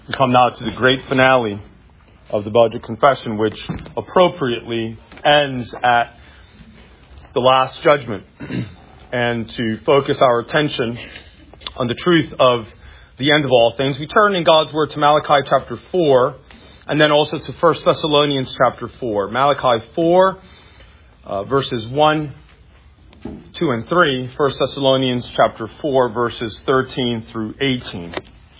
We come now to the great finale of the Belgic Confession, which appropriately ends at the Last Judgment. And to focus our attention on the truth of the end of all things, we turn in God's Word to Malachi chapter 4, and then also to 1 Thessalonians chapter 4. Malachi 4, verses 1, 2, and 3. 1 Thessalonians chapter 4, verses 13 through 18.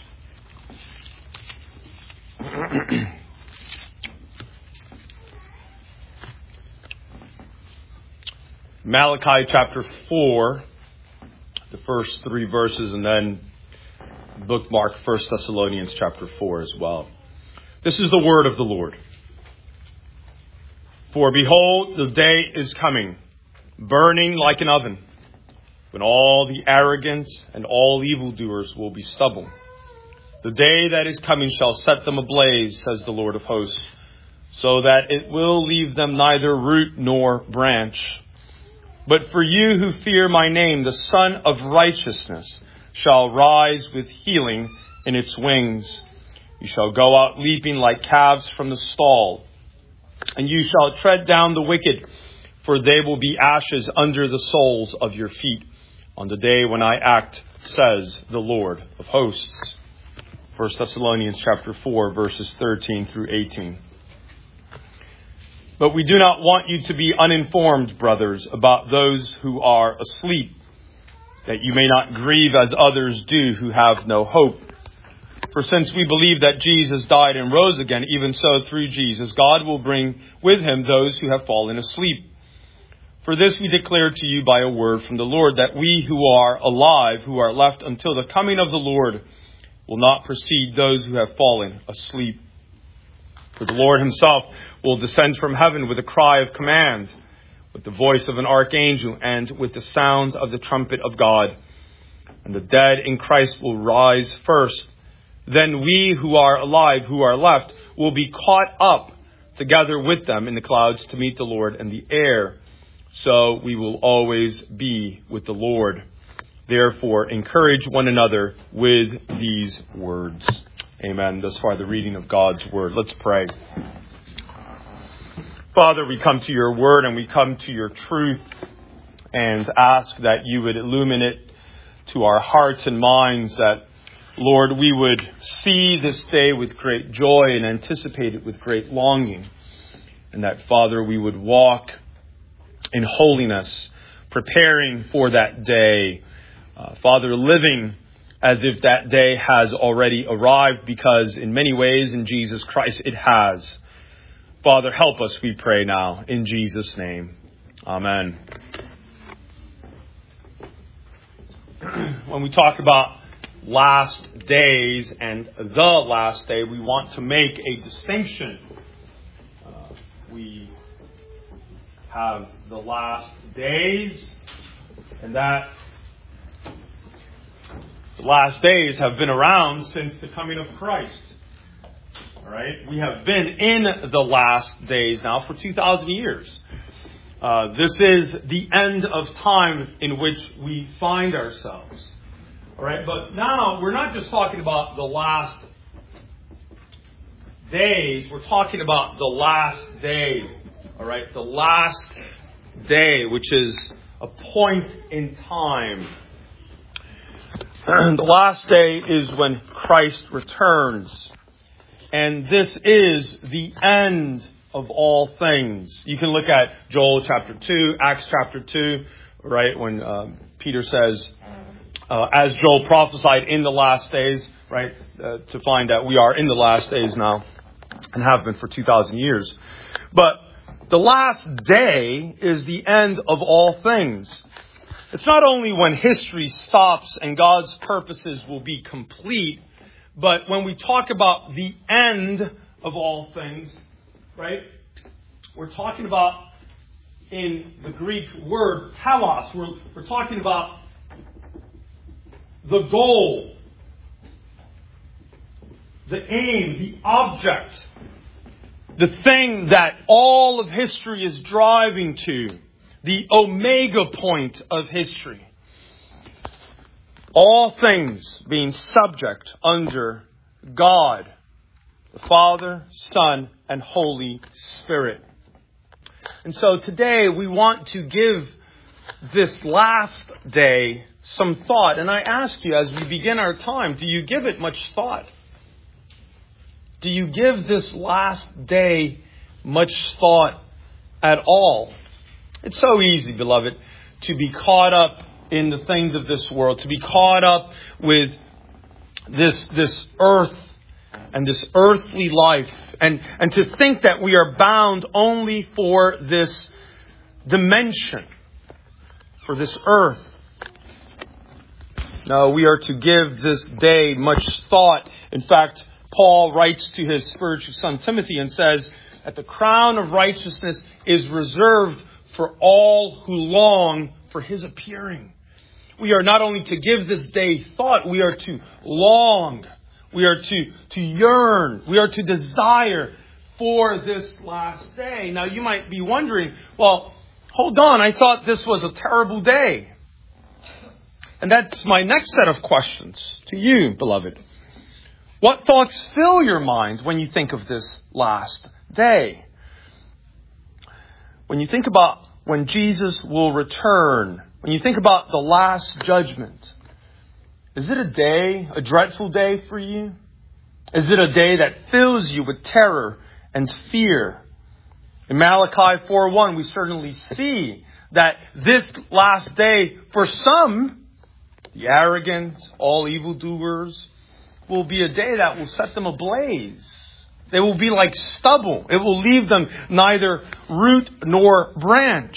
Malachi chapter 4, the first 3 verses, and then bookmark 1 Thessalonians chapter 4 as well. This is the word of the Lord. For behold, the day is coming, burning like an oven, when all the arrogant and all evildoers will be stubble. The day that is coming shall set them ablaze, says the Lord of hosts, so that it will leave them neither root nor branch. But for you who fear my name, the Son of Righteousness shall rise with healing in its wings. You shall go out leaping like calves from the stall, and you shall tread down the wicked, for they will be ashes under the soles of your feet on the day when I act, says the Lord of hosts. 1 Thessalonians chapter 4, verses 13 through 18. But we do not want you to be uninformed, brothers, about those who are asleep, that you may not grieve as others do who have no hope. For since we believe that Jesus died and rose again, even so through Jesus, God will bring with him those who have fallen asleep. For this we declare to you by a word from the Lord, that we who are alive, who are left until the coming of the Lord, will not precede those who have fallen asleep. For the Lord himself will descend from heaven with a cry of command, with the voice of an archangel, and with the sound of the trumpet of God. And the dead in Christ will rise first. Then we who are alive, who are left, will be caught up together with them in the clouds to meet the Lord in the air. So we will always be with the Lord. Therefore, encourage one another with these words. Amen. Thus far, the reading of God's word. Let's pray. Father, we come to your word and we come to your truth and ask that you would illuminate to our hearts and minds, that, Lord, we would see this day with great joy and anticipate it with great longing. And that, Father, we would walk in holiness, preparing for that day. Father, living as if that day has already arrived, because in many ways in Jesus Christ it has. Father, help us, we pray now, in Jesus' name. Amen. When we talk about last days and the last day, we want to make a distinction. We have the last days, and that the last days have been around since the coming of Christ. All right, we have been in the last days now for 2,000 years. This is the end of time in which we find ourselves. All right, but now we're not just talking about the last days. We're talking about the last day. All right, the last day, which is a point in time. The last day is when Christ returns. And this is the end of all things. You can look at Joel chapter 2, Acts chapter 2, right, when Peter says, as Joel prophesied in the last days, right, to find that we are in the last days now and have been for 2,000 years. But the last day is the end of all things. It's not only when history stops and God's purposes will be complete, but when we talk about the end of all things, right, we're talking about, in the Greek word telos, we're talking about the goal, the aim, the object, the thing that all of history is driving to, the omega point of history. All things being subject under God the Father, Son, and Holy Spirit. And so today we want to give this last day some thought. And I ask you, as we begin our time, do you give it much thought? Do you give this last day much thought at all? It's so easy, beloved, to be caught up in the things of this world, to be caught up with this earth and this earthly life, and to think that we are bound only for this dimension, for this earth. No, we are to give this day much thought. In fact, Paul writes to his spiritual son Timothy and says that the crown of righteousness is reserved for all who long for his appearing. We are not only to give this day thought, we are to long. We are to yearn. We are to desire for this last day. Now you might be wondering, well, hold on, I thought this was a terrible day. And that's my next set of questions to you, beloved. What thoughts fill your mind when you think of this last day? When you think about when Jesus will return, when you think about the last judgment, is it a dreadful day for you? Is it a day that fills you with terror and fear? In Malachi 4:1, we certainly see that this last day, for some, the arrogant, all evildoers, will be a day that will set them ablaze. They will be like stubble. It will leave them neither root nor branch.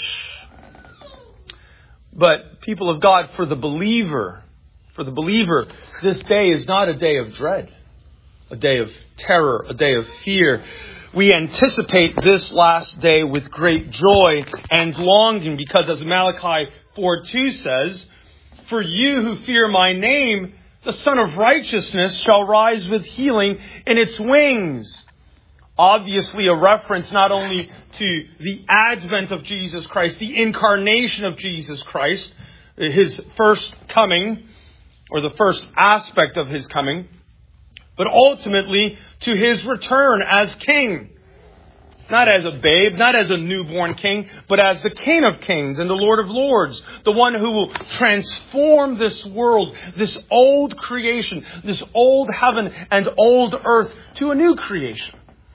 But people of God, for the believer, this day is not a day of dread, a day of terror, a day of fear. We anticipate this last day with great joy and longing because, as Malachi 4:2 says, "For you who fear my name, the Son of Righteousness shall rise with healing in its wings." Obviously a reference not only to the advent of Jesus Christ, the incarnation of Jesus Christ, his first coming, or the first aspect of his coming, but ultimately to his return as king. Not as a babe, not as a newborn king, but as the King of Kings and the Lord of Lords. The one who will transform this world, this old creation, this old heaven and old earth to a new creation.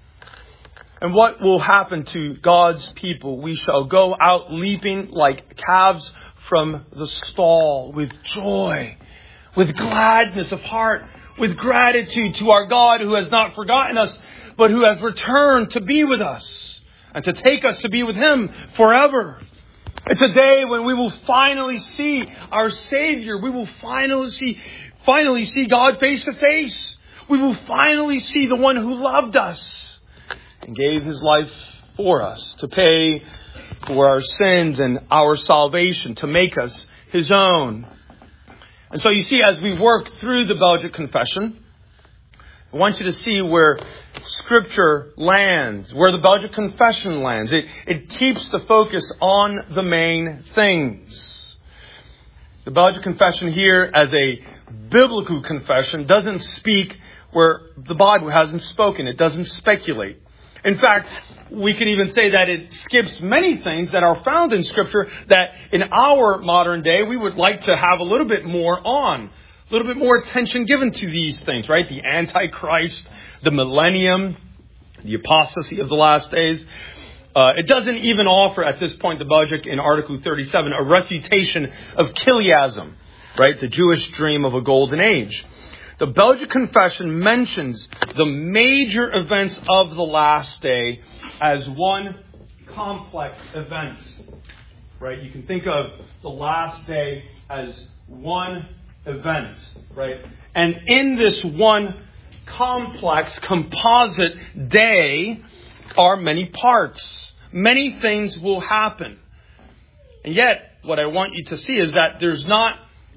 And what will happen to God's people? We shall go out leaping like calves from the stall with joy, with gladness of heart, with gratitude to our God who has not forgotten us, but who has returned to be with us and to take us to be with him forever. It's a day when we will finally see our Savior. We will finally see God face to face. We will finally see the one who loved us and gave his life for us to pay for our sins and our salvation, to make us his own. And so you see, as we work through the Belgic Confession, I want you to see where Scripture lands, where the Belgic Confession lands. It keeps the focus on the main things. The Belgic Confession here, as a biblical confession, doesn't speak where the Bible hasn't spoken. It doesn't speculate. In fact, we can even say that it skips many things that are found in Scripture that in our modern day we would like to have a little bit more on. A little bit more attention given to these things, right? The Antichrist, the millennium, the apostasy of the last days. It doesn't even offer at this point, the Belgic in Article 37, a refutation of Chiliasm, right? The Jewish dream of a golden age. The Belgic Confession mentions the major events of the last day as one complex event, right? You can think of the last day as one event, right? And in this one complex, composite day are many parts. Many things will happen. And yet, what I want you to see is that there's not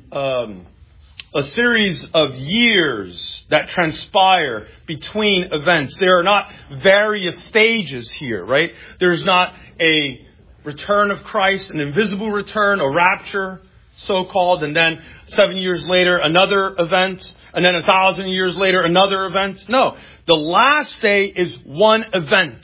a series of years that transpire between events. There are not various stages here, right? There's not a return of Christ, an invisible return, a rapture, so-called, and then 7 years later, another event, and then 1,000 years later, another event. No, the last day is one event.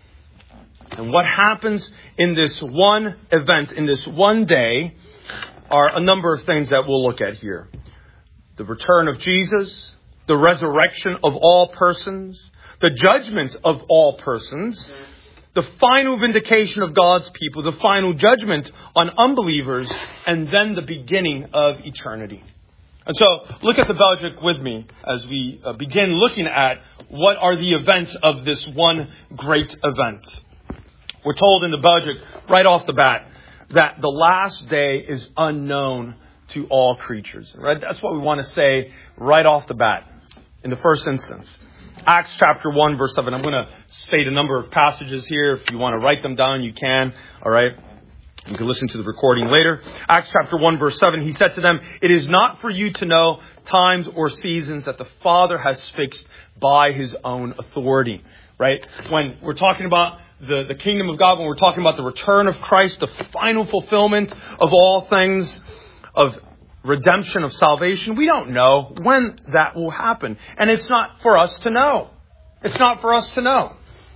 And what happens in this one event, in this one day, are a number of things that we'll look at here. The return of Jesus, the resurrection of all persons, the judgment of all persons, the final vindication of God's people, the final judgment on unbelievers, and then the beginning of eternity. And so, look at the Belgic with me as we begin looking at what are the events of this one great event. We're told in the Belgic right off the bat that the last day is unknown to all creatures. Right? That's what we want to say right off the bat in the first instance. Acts chapter 1, verse 7. I'm going to state a number of passages here. If you want to write them down, you can. All right. You can listen to the recording later. Acts chapter 1, verse 7. He said to them, "It is not for you to know times or seasons that the Father has fixed by his own authority." Right? When we're talking about the kingdom of God, when we're talking about the return of Christ, the final fulfillment of all things, of redemption, of salvation, we don't know when that will happen. And it's not for us to know. It's not for us to know.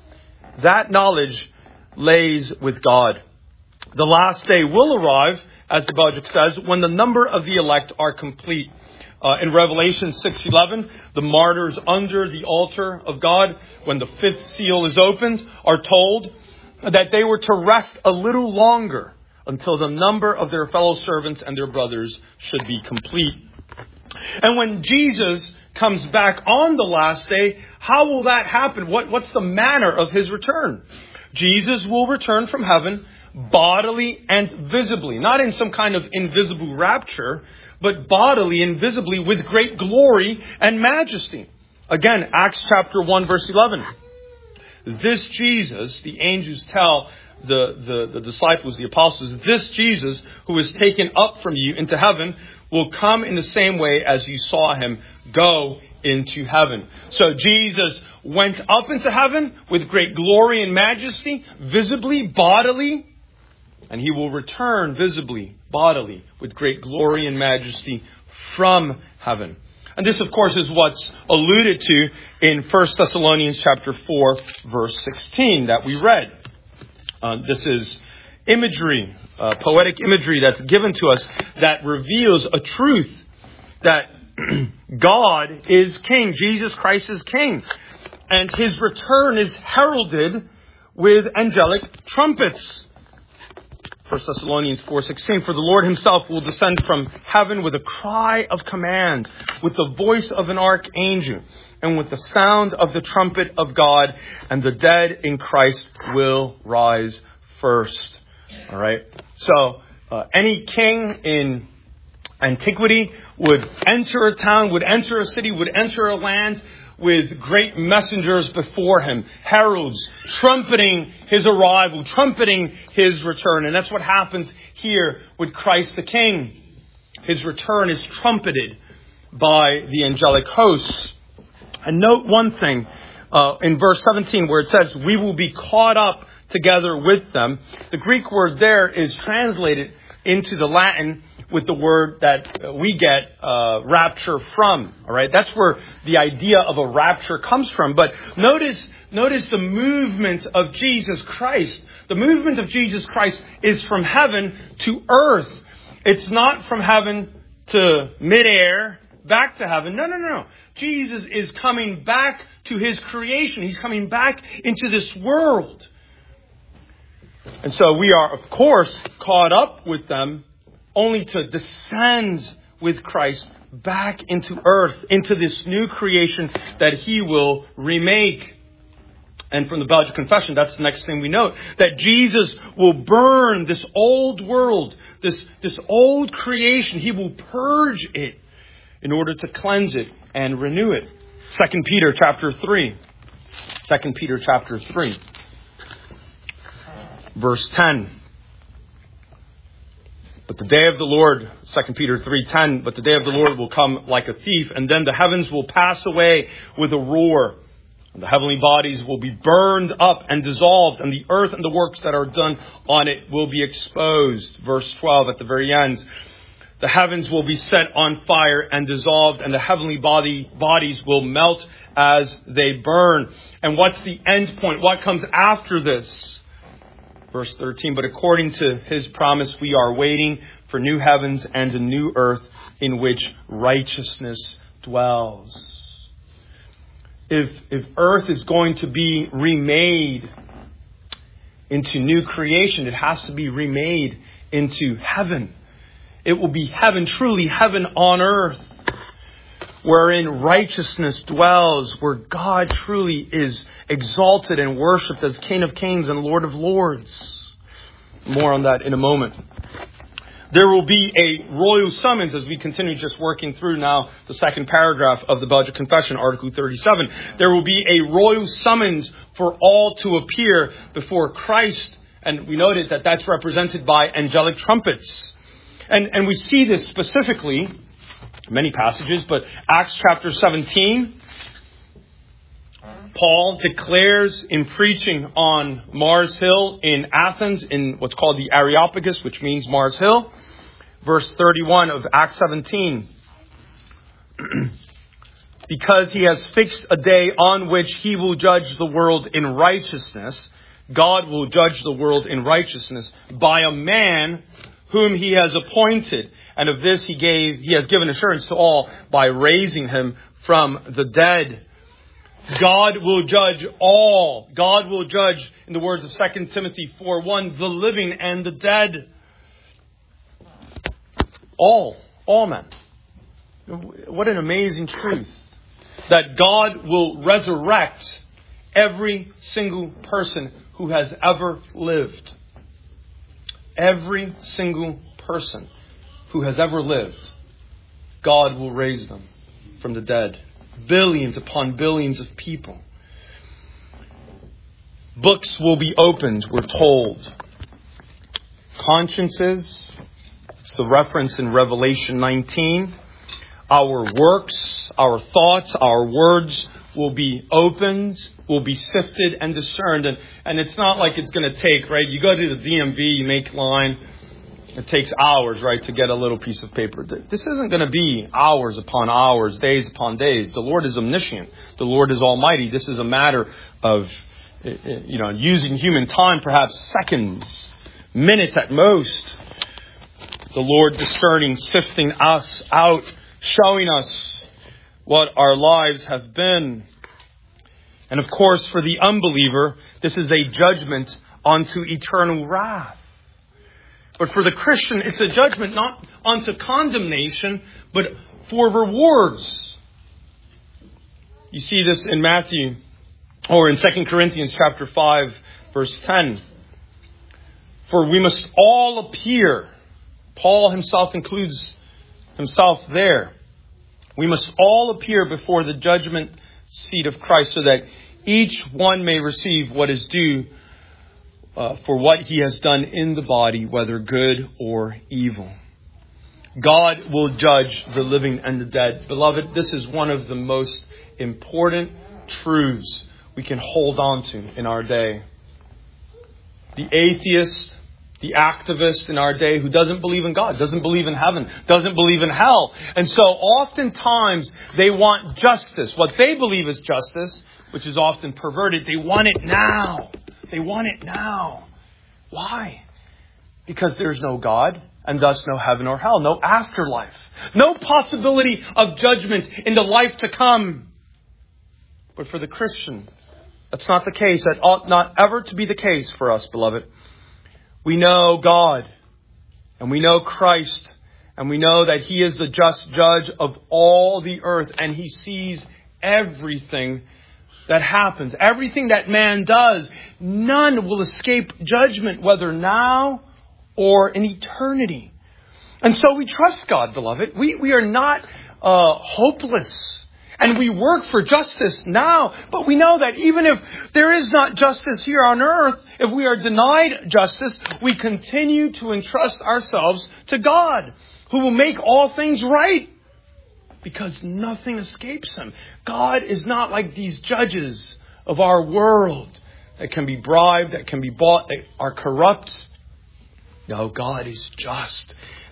That knowledge lays with God. The last day will arrive, as the Belgic says, when the number of the elect are complete. In Revelation 6:11, the martyrs under the altar of God, when the fifth seal is opened, are told that they were to rest a little longer until the number of their fellow servants and their brothers should be complete. And when Jesus comes back on the last day, how will that happen? What's the manner of his return? Jesus will return from heaven bodily and visibly, not in some kind of invisible rapture, but bodily and visibly with great glory and majesty. Again, Acts chapter 1, verse 11. This Jesus, the angels tell the disciples, the apostles, this Jesus who is taken up from you into heaven will come in the same way as you saw him go into heaven. So Jesus went up into heaven with great glory and majesty, visibly, bodily, and he will return visibly, bodily, with great glory and majesty from heaven. And this, of course, is what's alluded to in 1 Thessalonians chapter 4, verse 16 that we read. This is imagery, poetic imagery that's given to us that reveals a truth that God is King. Jesus Christ is King. And his return is heralded with angelic trumpets. 1 Thessalonians 4:16, "For the Lord himself will descend from heaven with a cry of command, with the voice of an archangel, and with the sound of the trumpet of God, and the dead in Christ will rise first." All right. So any king in antiquity would enter a town, would enter a city, would enter a land with great messengers before him, heralds, trumpeting his arrival, trumpeting his return. And that's what happens here with Christ the King. His return is trumpeted by the angelic hosts. And note one thing in verse 17 where it says, "We will be caught up together with them." The Greek word there is translated into the Latin with the word that we get rapture from. All right, that's where the idea of a rapture comes from. But notice the movement of Jesus Christ. The movement of Jesus Christ is from heaven to earth. It's not from heaven to midair, back to heaven. No. Jesus is coming back to his creation. He's coming back into this world. And so we are, of course, caught up with them, only to descend with Christ back into earth, into this new creation that he will remake. And from the Belgian Confession, that's the next thing we note, that Jesus will burn this old world, this old creation. He will purge it in order to cleanse it and renew it. 2 Peter chapter 3. 2 Peter chapter 3. Verse 10. But the day of the Lord, 2 Peter 3:10, "But the day of the Lord will come like a thief, and then the heavens will pass away with a roar. And the heavenly bodies will be burned up and dissolved, and the earth and the works that are done on it will be exposed." Verse 12 at the very end. The heavens will be set on fire and dissolved, and the heavenly bodies will melt as they burn. And what's the end point? What comes after this? Verse 13, but according to his promise, we are waiting for new heavens and a new earth in which righteousness dwells. If earth is going to be remade into new creation, it has to be remade into heaven. It will be heaven, truly heaven on earth, wherein righteousness dwells, where God truly is exalted and worshipped as King of Kings and Lord of Lords. More on that in a moment. There will be a royal summons as we continue just working through now the second paragraph of the Belgic Confession, Article 37. There will be a royal summons for all to appear before Christ. And we noted that that's represented by angelic trumpets. And we see this specifically, many passages, but Acts chapter 17, Paul declares in preaching on Mars Hill in Athens, in what's called the Areopagus, which means Mars Hill. Verse 31 of Acts 17. Because he has fixed a day on which he will judge the world in righteousness. God will judge the world in righteousness by a man whom he has appointed. And of this he has given assurance to all by raising him from the dead. God will judge all. God will judge, in the words of 2 Timothy 4:1, the living and the dead. All men. What an amazing truth. That God will resurrect every single person who has ever lived. Every single person who has ever lived, God will raise them from the dead. Billions upon billions of people. Books will be opened, we're told. Consciences, it's the reference in Revelation 19. Our works, our thoughts, our words will be opened, will be sifted and discerned. And it's not like it's going to take, right? You go to the DMV, you make line. It takes hours, right, to get a little piece of paper. This isn't going to be hours upon hours, days upon days. The Lord is omniscient. The Lord is almighty. This is a matter of, using human time, perhaps seconds, minutes at most. The Lord discerning, sifting us out, showing us what our lives have been. And of course, for the unbeliever, this is a judgment unto eternal wrath. But for the Christian, it's a judgment not unto condemnation, but for rewards. You see this in Matthew, or in 2 Corinthians chapter 5, verse 10. For we must all appear. Paul himself includes himself there. We must all appear before the judgment seat of Christ so that each one may receive what is due for what he has done in the body, whether good or evil. God will judge the living and the dead. Beloved, this is one of the most important truths we can hold on to in our day. The atheist, the activist in our day who doesn't believe in God, doesn't believe in heaven, doesn't believe in hell. And so oftentimes they want justice. What they believe is justice, which is often perverted, they want it now. They want it now. Why? Because there's no God and thus no heaven or hell, no afterlife, no possibility of judgment in the life to come. But for the Christian, that's not the case. That ought not ever to be the case for us, beloved. We know God and we know Christ and we know that He is the just judge of all the earth and He sees everything that happens, everything that man does. None will escape judgment, whether now or in eternity. And so we trust God, beloved. We are not hopeless. And we work for justice now. But we know that even if there is not justice here on earth, if we are denied justice, we continue to entrust ourselves to God, who will make all things right. Because nothing escapes Him. God is not like these judges of our world that can be bribed, that can be bought, that are corrupt. No, God is just.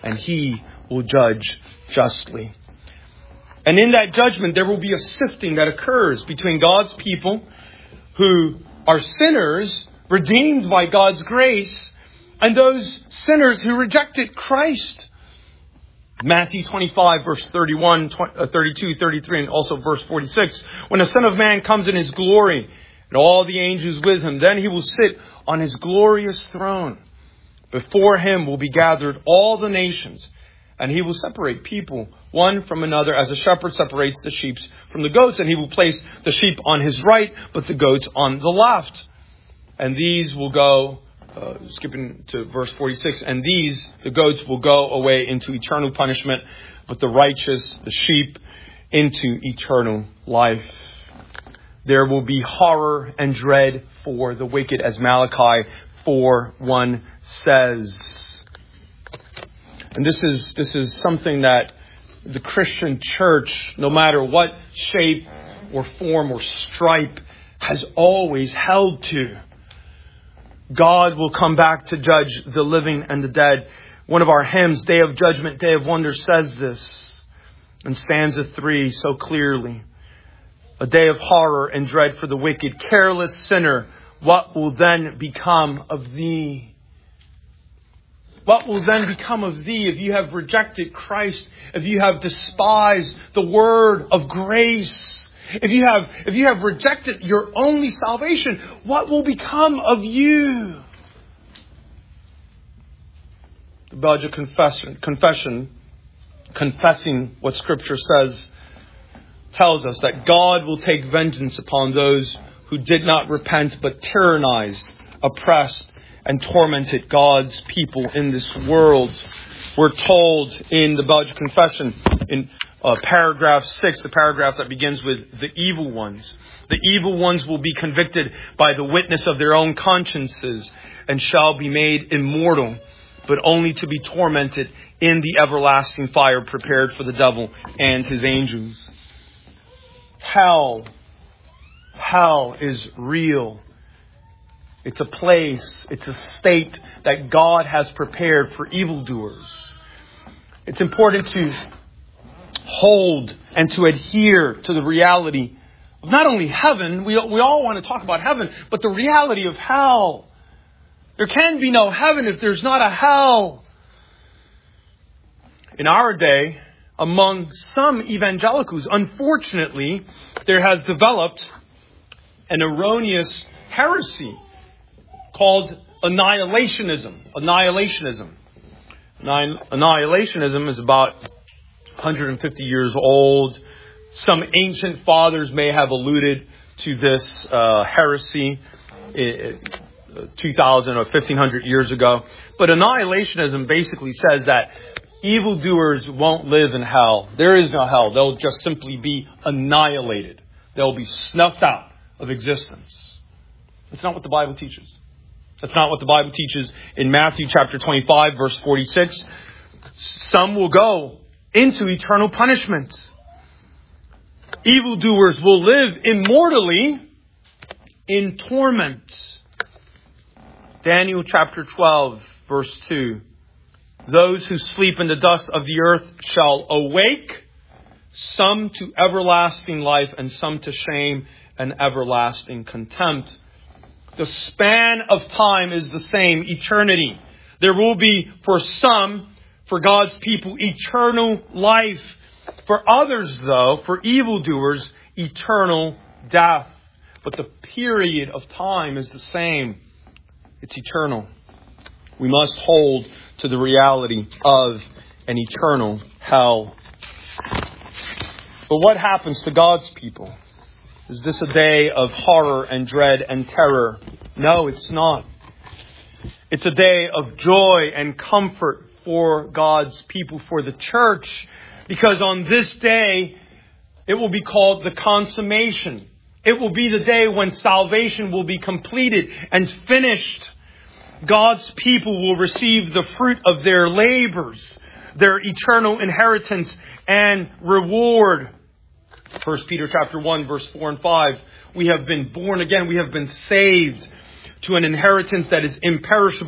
and He will judge justly. And in that judgment, there will be a sifting that occurs between God's people who are sinners, redeemed by God's grace, and those sinners who rejected Christ. Matthew 25, verse 31, 32, 33, and also verse 46. When the Son of Man comes in His glory, and all the angels with Him, then He will sit on His glorious throne. Before Him will be gathered all the nations, and He will separate people one from another as a shepherd separates the sheep from the goats. And He will place the sheep on His right, but the goats on the left. And these will go, skipping to verse 46, and these, the goats, will go away into eternal punishment, but the righteous, the sheep, into eternal life. There will be horror and dread for the wicked, as Malachi 4:1 says. And this is something that the Christian church, no matter what shape or form or stripe, has always held to. God will come back to judge the living and the dead. One of our hymns, Day of Judgment, Day of Wonder, says this in stanza 3 so clearly. A day of horror and dread for the wicked, careless sinner, what will then become of thee? What will then become of thee if you have rejected Christ, if you have despised the word of grace, if you have rejected your only salvation? What will become of you? The badge of confession, confessing what Scripture says, tells us that God will take vengeance upon those who did not repent but tyrannized, oppressed, and tormented God's people in this world. We're told in the Badge of Confession, in paragraph 6, the paragraph that begins with the evil ones. The evil ones will be convicted by the witness of their own consciences and shall be made immortal, but only to be tormented in the everlasting fire prepared for the devil and his angels. Hell is real. It's a place, it's a state that God has prepared for evildoers. It's important to hold and to adhere to the reality of not only heaven, we all want to talk about heaven, but the reality of hell. There can be no heaven if there's not a hell. In our day, among some evangelicals, unfortunately, there has developed an erroneous heresy called annihilationism. Annihilationism is about 150 years old. Some ancient fathers may have alluded to this heresy 2,000 or 1,500 years ago. But annihilationism basically says that evildoers won't live in hell. There is no hell. They'll just simply be annihilated. They'll be snuffed out of existence. That's not what the Bible teaches. That's not what the Bible teaches in Matthew chapter 25, verse 46. Some will go into eternal punishment. Evildoers will live immortally in torment. Daniel chapter 12, verse 2. Those who sleep in the dust of the earth shall awake, some to everlasting life and some to shame and everlasting contempt. The span of time is the same, eternity. There will be for some, for God's people, eternal life. For others, though, for evildoers, eternal death. But the period of time is the same. It's eternal. We must hold to the reality of an eternal hell. But what happens to God's people? Is this a day of horror and dread and terror? No, it's not. It's a day of joy and comfort for God's people, for the church. Because on this day, it will be called the consummation. It will be the day when salvation will be completed and finished. God's people will receive the fruit of their labors, their eternal inheritance and reward. 1 Peter chapter 1, verse 4 and 5. We have been born again. We have been saved to an inheritance that is imperishable,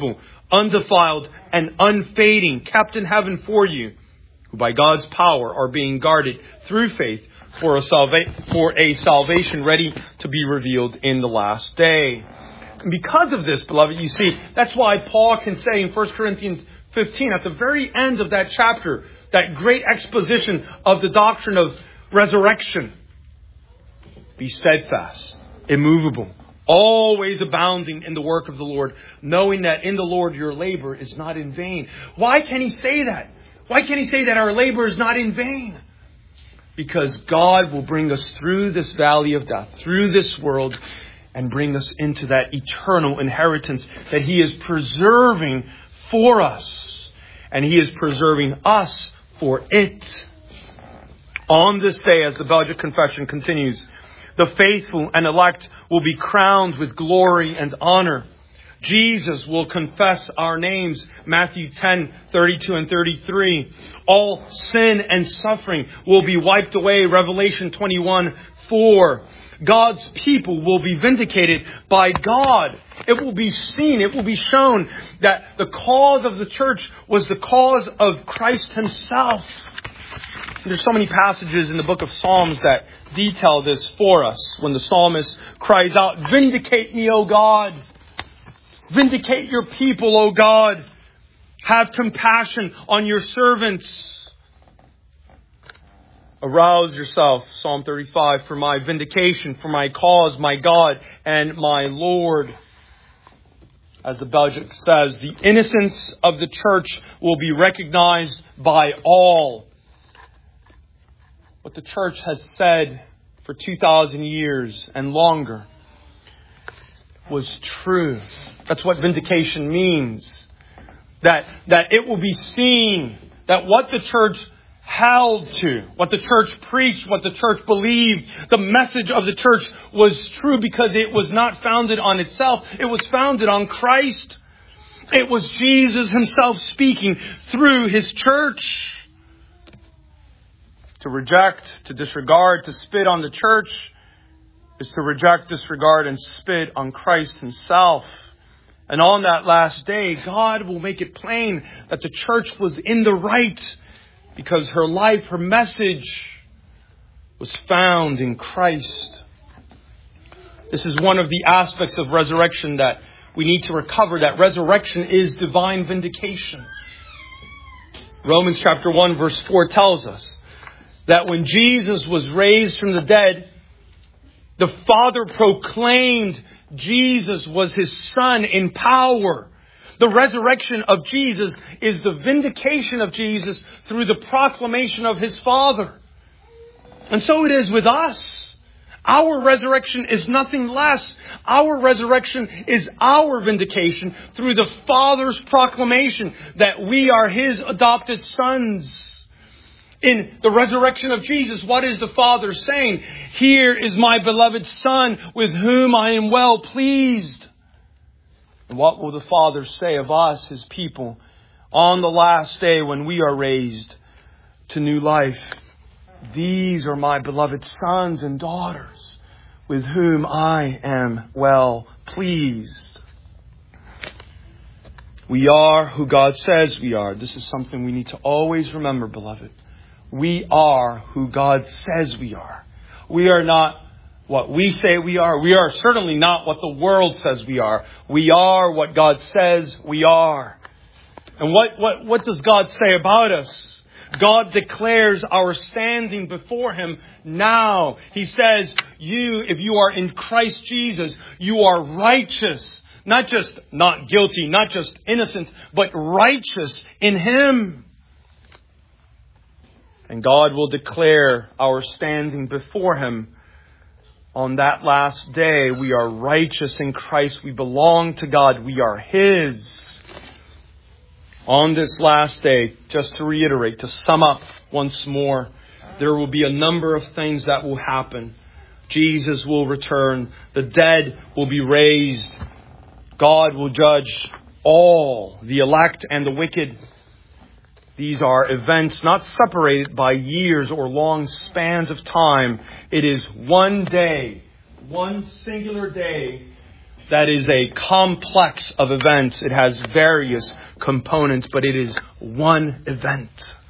undefiled and unfading, kept in heaven for you, who by God's power are being guarded through faith for a salvation ready to be revealed in the last day. And because of this, beloved, you see, that's why Paul can say in 1 Corinthians 15, at the very end of that chapter, that great exposition of the doctrine of resurrection, be steadfast, immovable, always abounding in the work of the Lord, knowing that in the Lord your labor is not in vain. Why can he say that? Why can he say that our labor is not in vain? Because God will bring us through this valley of death, through this world, and bring us into that eternal inheritance that he is preserving for us. And he is preserving us for it. On this day, as the Belgic Confession continues, the faithful and elect will be crowned with glory and honor. Jesus will confess our names, Matthew 10:32 and 33. All sin and suffering will be wiped away, Revelation 21:4. God's people will be vindicated by God. It will be seen, it will be shown that the cause of the church was the cause of Christ himself. There's so many passages in the book of Psalms that detail this for us. When the psalmist cries out, "Vindicate me, O God. Vindicate your people, O God. Have compassion on your servants. Arouse yourself," Psalm 35, "for my vindication, for my cause, my God and my Lord." As the Belgic says, the innocence of the church will be recognized by all. What the church has said for 2,000 years and longer was true. That's what vindication means. That it will be seen that what the church held to, what the church preached, what the church believed, the message of the church was true because it was not founded on itself. It was founded on Christ. It was Jesus himself speaking through his church. To reject, to disregard, to spit on the church is to reject, disregard, and spit on Christ himself. And on that last day, God will make it plain that the church was in the right because her life, her message was found in Christ. This is one of the aspects of resurrection that we need to recover, that resurrection is divine vindication. Romans chapter 1 verse 4 tells us that when Jesus was raised from the dead, the Father proclaimed Jesus was his Son in power. The resurrection of Jesus is the vindication of Jesus through the proclamation of his Father. And so it is with us. Our resurrection is nothing less. Our resurrection is our vindication through the Father's proclamation that we are his adopted sons. In the resurrection of Jesus, what is the Father saying? "Here is my beloved Son with whom I am well pleased." And what will the Father say of us, his people, on the last day when we are raised to new life? "These are my beloved sons and daughters with whom I am well pleased." We are who God says we are. This is something we need to always remember, beloved. We are who God says we are. We are not what we say we are. We are certainly not what the world says we are. We are what God says we are. And what does God say about us? God declares our standing before him now. He says, if you are in Christ Jesus, you are righteous. Not just not guilty, not just innocent, but righteous in him. And God will declare our standing before him on that last day. We are righteous in Christ. We belong to God. We are his. On this last day, just to reiterate, to sum up once more, there will be a number of things that will happen. Jesus will return. The dead will be raised. God will judge all, the elect and the wicked. These are events not separated by years or long spans of time. It is one day, one singular day that is a complex of events. It has various components, but it is one event.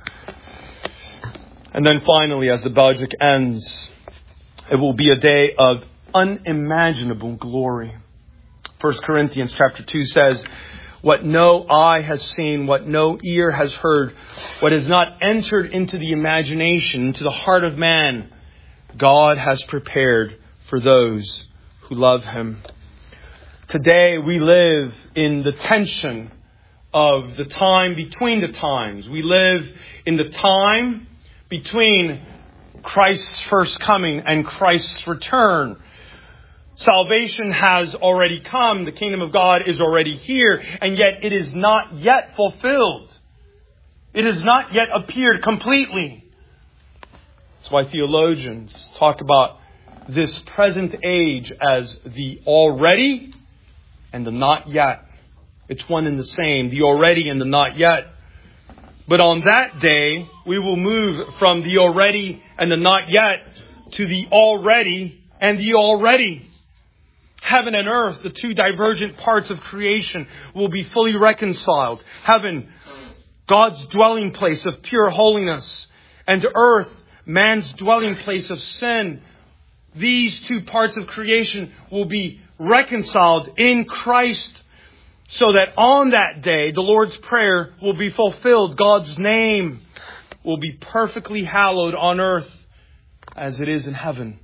And then finally, as the Belgic ends, it will be a day of unimaginable glory. 1 Corinthians chapter 2 says, what no eye has seen, what no ear has heard, what has not entered into the imagination, into the heart of man, God has prepared for those who love Him. Today we live in the tension of the time between the times. We live in the time between Christ's first coming and Christ's return. Salvation has already come. The kingdom of God is already here. And yet it is not yet fulfilled. It has not yet appeared completely. That's why theologians talk about this present age as the already and the not yet. It's one and the same. The already and the not yet. But on that day, we will move from the already and the not yet to the already and the already. Heaven and earth, the two divergent parts of creation, will be fully reconciled. Heaven, God's dwelling place of pure holiness, and earth, man's dwelling place of sin. These two parts of creation will be reconciled in Christ, so that on that day, the Lord's Prayer will be fulfilled. God's name will be perfectly hallowed on earth as it is in heaven.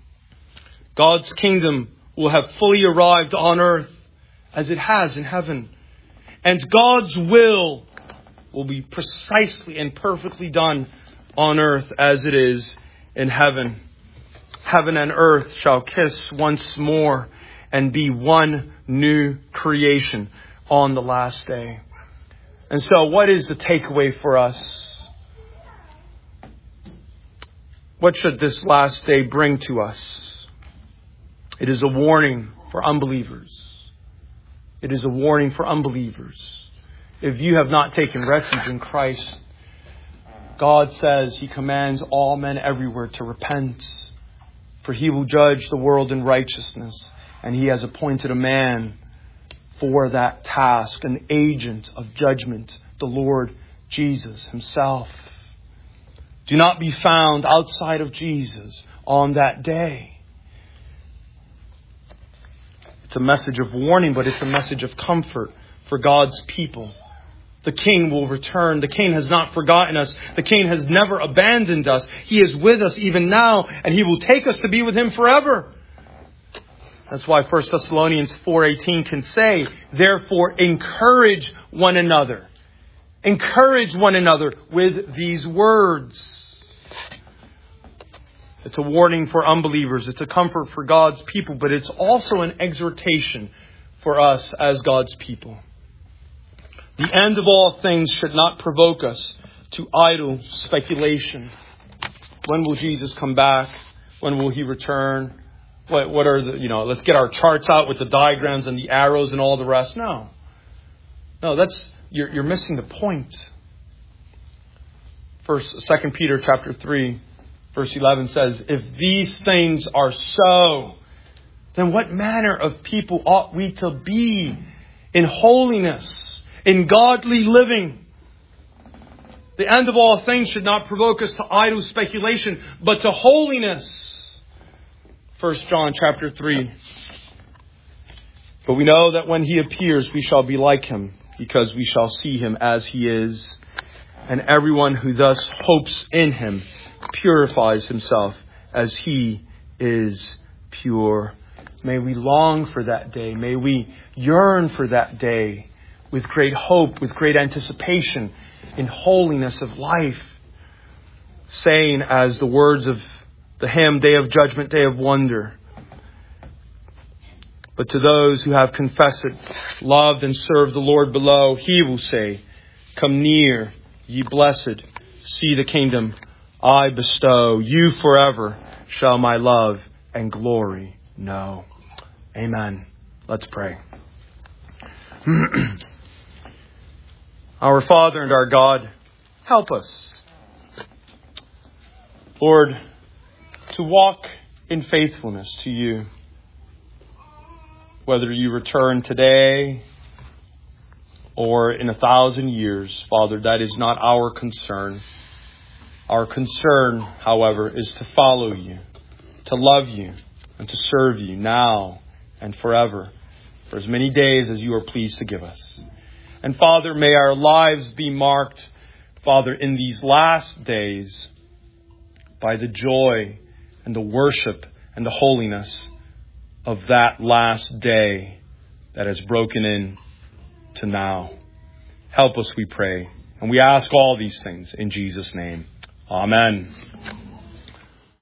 God's kingdom will have fully arrived on earth as it has in heaven. And God's will be precisely and perfectly done on earth as it is in heaven. Heaven and earth shall kiss once more and be one new creation on the last day. And so what is the takeaway for us? What should this last day bring to us? It is a warning for unbelievers. It is a warning for unbelievers. If you have not taken refuge in Christ, God says He commands all men everywhere to repent, for He will judge the world in righteousness, and He has appointed a man for that task, an agent of judgment, the Lord Jesus Himself. Do not be found outside of Jesus on that day. It's a message of warning, but it's a message of comfort for God's people. The King will return. The King has not forgotten us. The King has never abandoned us. He is with us even now, and He will take us to be with Him forever. That's why 1 Thessalonians 4:18 can say, therefore encourage one another. Encourage one another with these words. It's a warning for unbelievers. It's a comfort for God's people, but it's also an exhortation for us as God's people. The end of all things should not provoke us to idle speculation. When will Jesus come back? When will He return? What are the, let's get our charts out with the diagrams and the arrows and all the rest. No, you're missing the point. 2 Peter chapter 3. Verse 11 says, if these things are so, then what manner of people ought we to be in holiness, in godly living? The end of all things should not provoke us to idle speculation, but to holiness. 1 John chapter 3. But we know that when He appears, we shall be like Him, because we shall see Him as He is. And everyone who thus hopes in Him purifies himself as He is pure. May we long for that day. May we yearn for that day with great hope, with great anticipation, in holiness of life. Saying, as the words of the hymn, day of judgment, day of wonder. But to those who have confessed it, loved and served the Lord below, He will say, come near, ye blessed, see the kingdom I bestow. You forever shall my love and glory know. Amen. Let's pray. Our Father and our God, help us, Lord, to walk in faithfulness to You. whether you return today or in 1,000 years, Father, that is not our concern. Our concern, however, is to follow you, to love you, and to serve you now and forever, for as many days as you are pleased to give us. And Father, may our lives be marked, Father, in these last days by the joy and the worship and the holiness of that last day that has broken in to now. Help us, we pray. And we ask all these things in Jesus' name. Amen.